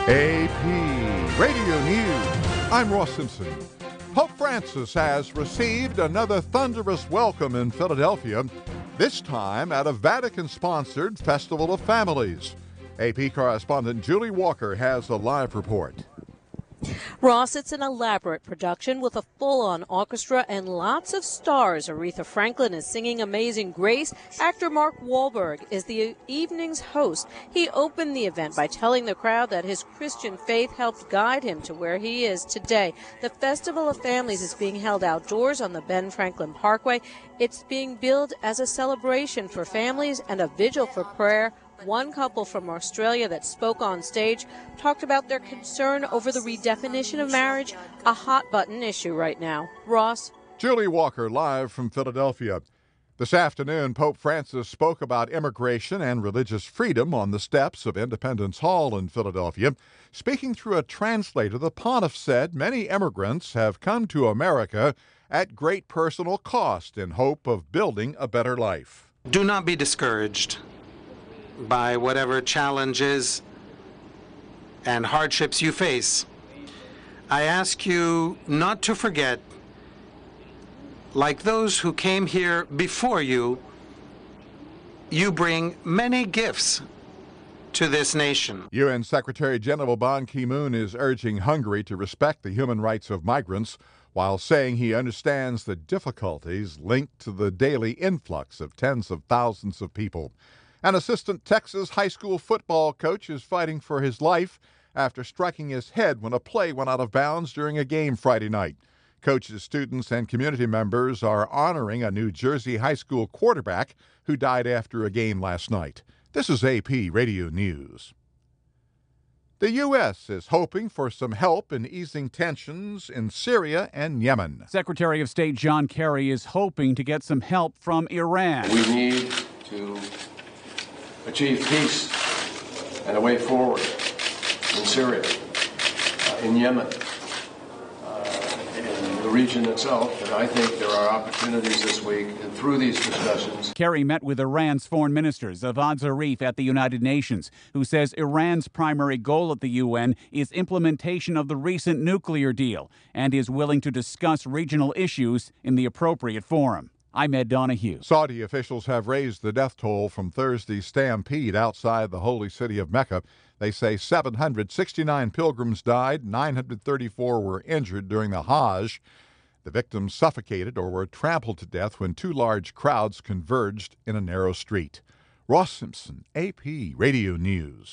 AP Radio News. I'm Ross Simpson. Pope Francis has received another thunderous welcome in Philadelphia, this time at a Vatican-sponsored Festival of Families. AP correspondent Julie Walker has a live report. Ross, it's an elaborate production with a full-on orchestra and lots of stars. Aretha Franklin is singing Amazing Grace. Actor Mark Wahlberg is the evening's host. He opened the event by telling the crowd that his Christian faith helped guide him to where he is today. The Festival of Families is being held outdoors on the Ben Franklin Parkway. It's being billed as a celebration for families and a vigil for prayer. One couple from Australia that spoke on stage talked about their concern over the redefinition of marriage, a hot-button issue right now. Ross? Julie Walker, live from Philadelphia. This afternoon, Pope Francis spoke about immigration and religious freedom on the steps of Independence Hall in Philadelphia. Speaking through a translator, the pontiff said many immigrants have come to America at great personal cost in hope of building a better life. Do not be discouraged by whatever challenges and hardships you face. I ask you not to forget, like those who came here before you, you bring many gifts to this nation. UN Secretary General Ban Ki-moon is urging Hungary to respect the human rights of migrants while saying he understands the difficulties linked to the daily influx of tens of thousands of people. An assistant Texas high school football coach is fighting for his life after striking his head when a play went out of bounds during a game Friday night. Coaches, students, and community members are honoring a New Jersey high school quarterback who died after a game last night. This is AP Radio News. The U.S. is hoping for some help in easing tensions in Syria and Yemen. Secretary of State John Kerry is hoping to get some help from Iran. We need to achieve peace and a way forward in Syria, in Yemen, in the region itself. And I think there are opportunities this week and through these discussions. Kerry met with Iran's foreign minister Javad Zarif at the United Nations, who says Iran's primary goal at the UN is implementation of the recent nuclear deal and is willing to discuss regional issues in the appropriate forum. I'm Ed Donahue. Saudi officials have raised the death toll from Thursday's stampede outside the holy city of Mecca. They say 769 pilgrims died, 934 were injured during the Hajj. The victims suffocated or were trampled to death when two large crowds converged in a narrow street. Ross Simpson, AP Radio News.